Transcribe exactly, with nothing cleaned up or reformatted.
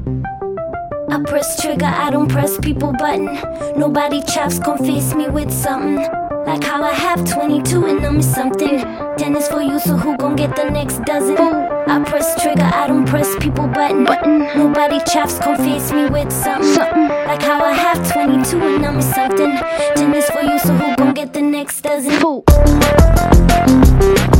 I press trigger, I don't press people button. Nobody chops gon' face me with something. Like how I have twenty-two and I'm something. Ten is for you, so who gon' get the next dozen? I press trigger, I don't press people button. Nobody chops gon' face me with something. Like how I have twenty-two and I'm something. Ten is for you, so who gon' get the next dozen?